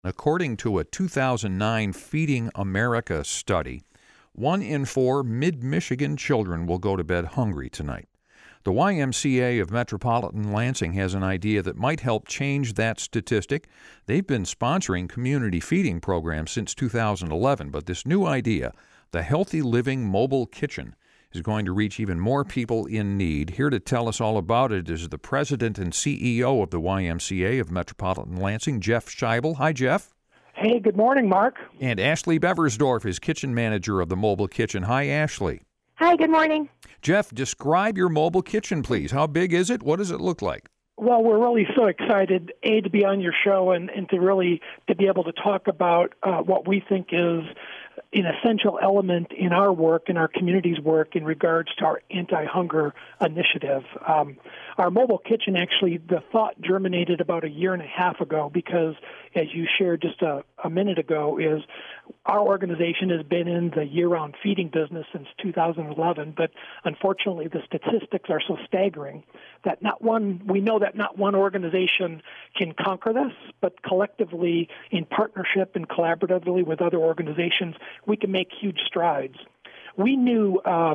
According to a 2009 Feeding America study, 1 in 4 mid-Michigan children will go to bed hungry tonight. The YMCA of Metropolitan Lansing has an idea that might help change that statistic. They've been sponsoring community feeding programs since 2011, but this new idea, the Healthy Living Mobile Kitchen, is going to reach even more people in need. Here to tell us all about it is the president and CEO of the YMCA of Metropolitan Lansing, Jeff Scheibel. Hi, Jeff. Hey, good morning, Mark. And Ashley Beversdorf is kitchen manager of the mobile kitchen. Hi, Ashley. Hi, good morning. Jeff, describe your mobile kitchen, please. How big is it? What does it look like? Well, we're really so excited, to be on your show and to be able to talk about what we think is an essential element in our work, in our community's work, in regards to our anti-hunger initiative. Our mobile kitchen, actually, the thought germinated about a year and a half ago because, as you shared just a minute ago, is our organization has been in the year-round feeding business since 2011, but unfortunately the statistics are so staggering that we know that not one organization can conquer this, but collectively, in partnership and collaboratively with other organizations, we can make huge strides. We knew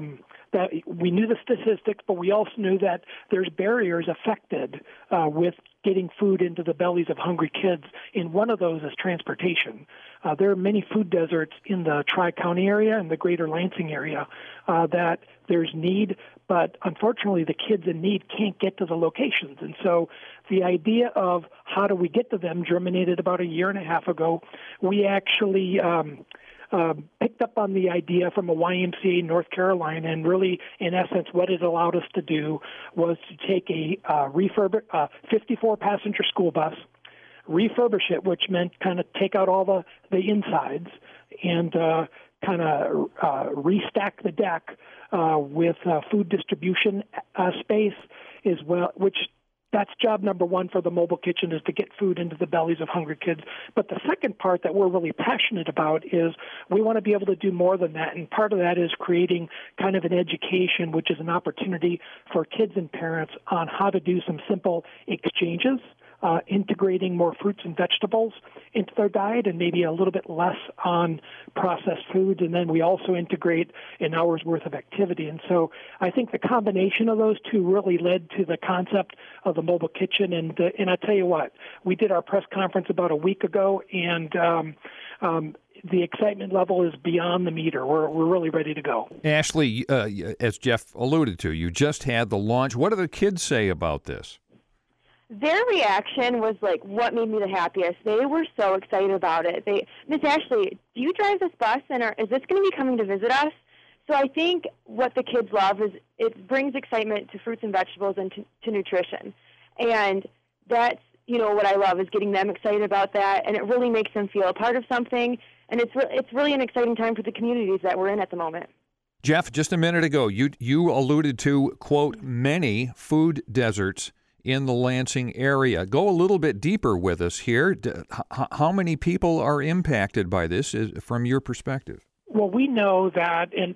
the statistics, but we also knew that there's barriers affected with getting food into the bellies of hungry kids, and one of those is transportation. There are many food deserts in the Tri-County area and the greater Lansing area that there's need, but unfortunately the kids in need can't get to the locations. And so the idea of how do we get to them germinated about a year and a half ago. We actually picked up on the idea from a YMCA in North Carolina, and really, in essence, what it allowed us to do was to take a 54-passenger school bus, refurbish it, which meant kind of take out all the insides and kind of restack the deck with food distribution space as well, which that's job number one for the mobile kitchen, is to get food into the bellies of hungry kids. But the second part that we're really passionate about is we want to be able to do more than that. And part of that is creating kind of an education, which is an opportunity for kids and parents on how to do some simple exchanges, integrating more fruits and vegetables into their diet and maybe a little bit less on processed foods. And then we also integrate an hour's worth of activity. And so I think the combination of those two really led to the concept of the mobile kitchen. And I tell you what, we did our press conference about a week ago, and the excitement level is beyond the meter. We're really ready to go. Ashley, as Jeff alluded to, you just had the launch. What do the kids say about this? Their reaction was like what made me the happiest. They were so excited about it. Miss Ashley, do you drive this bus, and is this going to be coming to visit us? So I think what the kids love is it brings excitement to fruits and vegetables and to nutrition. And that's, what I love is getting them excited about that, and it really makes them feel a part of something. And it's really an exciting time for the communities that we're in at the moment. Jeff, just a minute ago, you alluded to, quote, many food deserts in the Lansing area. Go a little bit deeper with us here. How many people are impacted by this from your perspective? Well, we know that in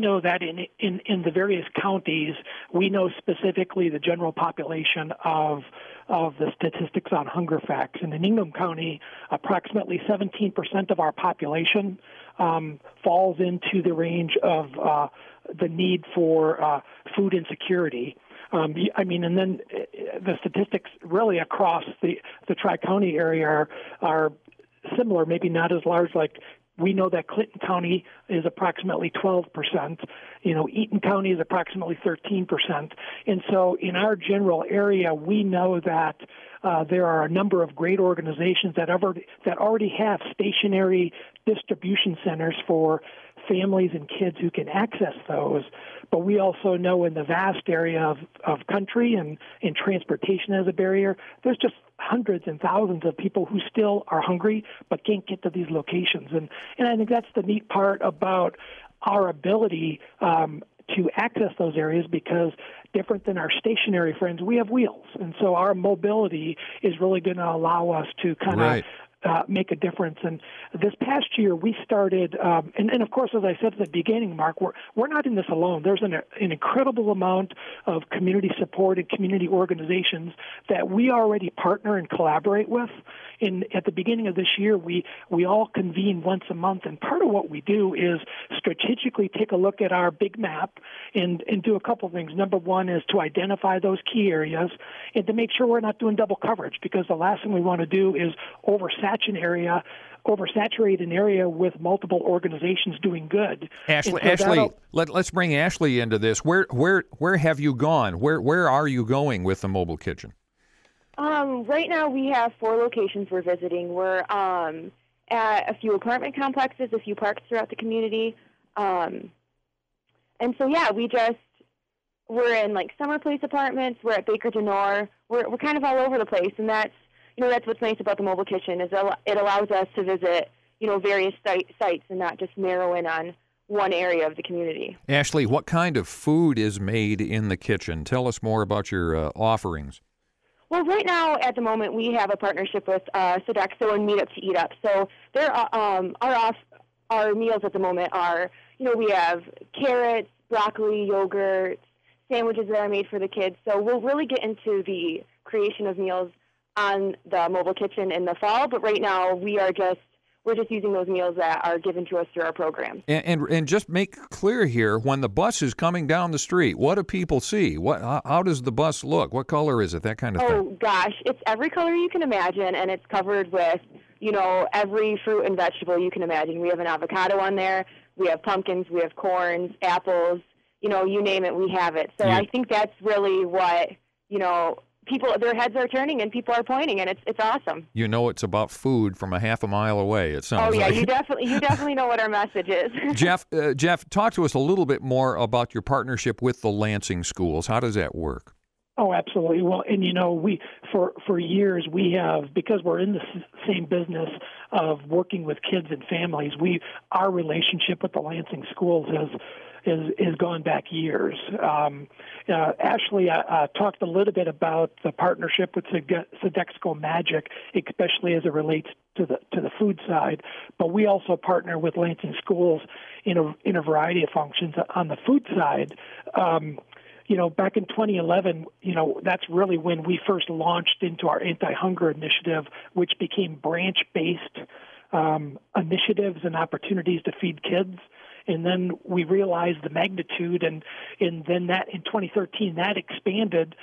the various counties, we know specifically the general population of the statistics on hunger facts. And in Ingham County, approximately 17% of our population falls into the range of the need for food insecurity. And then the statistics really across the Tri-County area are similar, maybe not as large. Like we know that Clinton County is approximately 12%. Eaton County is approximately 13%. And so in our general area, we know that there are a number of great organizations that already have stationary distribution centers for families and kids who can access those. But we also know in the vast area of country and transportation as a barrier, there's just hundreds and thousands of people who still are hungry but can't get to these locations. And I think that's the neat part about our ability to access those areas, because different than our stationary friends, we have wheels. And so our mobility is really going to allow us to kind of make a difference. And this past year, we started, and of course, as I said at the beginning, Mark, we're not in this alone. There's an incredible amount of community support and community organizations that we already partner and collaborate with. At the beginning of this year, we all convene once a month, and part of what we do is strategically take a look at our big map and do a couple of things. Number one is to identify those key areas and to make sure we're not doing double coverage, because the last thing we want to do is oversaturate an area with multiple organizations doing good. Ashley, let's bring Ashley into this. Where have you gone? Where are you going with the mobile kitchen? Right now we have 4 locations we're visiting. We're at a few apartment complexes, a few parks throughout the community. And so, yeah, we're in like Summer Place apartments. We're at Baker Denor. We're kind of all over the place, and that's what's nice about the mobile kitchen is it allows us to visit, various sites and not just narrow in on one area of the community. Ashley, what kind of food is made in the kitchen? Tell us more about your offerings. Well, right now, at the moment, we have a partnership with Sodexo and Meet Up to Eat Up. So our meals at the moment are, we have carrots, broccoli, yogurt, sandwiches that are made for the kids. So we'll really get into the creation of meals on the mobile kitchen in the fall. But right now, we're just using those meals that are given to us through our program. And just make clear here, when the bus is coming down the street, what do people see? How does the bus look? What color is it? That kind of thing. Oh, gosh. It's every color you can imagine, and it's covered with, every fruit and vegetable you can imagine. We have an avocado on there. We have pumpkins. We have corns, apples. You name it, we have it. So I think that's really what, people, their heads are turning and people are pointing, and it's awesome. It's about food from a half a mile away, it sounds like. Oh, yeah, you definitely know what our message is. Jeff, talk to us a little bit more about your partnership with the Lansing schools. How does that work? Oh, absolutely. Well, and we for years we have, because we're in the same business of working with kids and families, our relationship with the Lansing schools has gone back years. Ashley talked a little bit about the partnership with Sodexo Magic, especially as it relates to the food side. But we also partner with Lansing schools in a variety of functions. On the food side, back in 2011, that's really when we first launched into our anti-hunger initiative, which became branch-based initiatives and opportunities to feed kids. And then we realized the magnitude, and then that in 2013 that expanded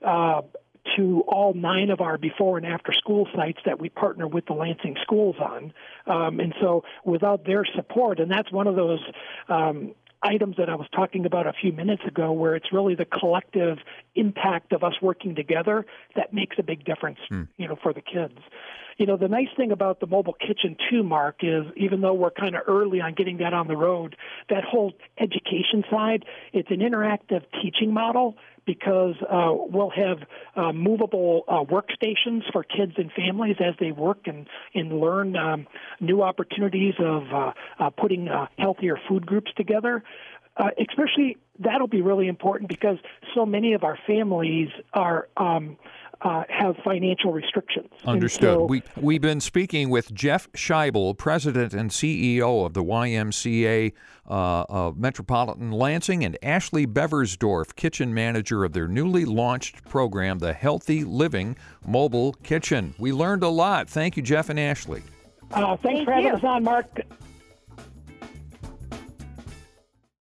to all 9 of our before and after school sites that we partner with the Lansing schools on. And so without their support, and that's one of those items that I was talking about a few minutes ago, where it's really the collective impact of us working together that makes a big difference, for the kids. The nice thing about the mobile kitchen too, Mark, is even though we're kind of early on getting that on the road, that whole education side, it's an interactive teaching model, because we'll have movable workstations for kids and families as they work and learn new opportunities of putting healthier food groups together. Especially, that'll be really important because so many of our families are have financial restrictions. Understood. We've been speaking with Jeff Scheibel, President and CEO of the YMCA of Metropolitan Lansing, and Ashley Beversdorf, Kitchen Manager of their newly launched program, the Healthy Living Mobile Kitchen. We learned a lot. Thank you, Jeff and Ashley. Thanks for having us on, Mark.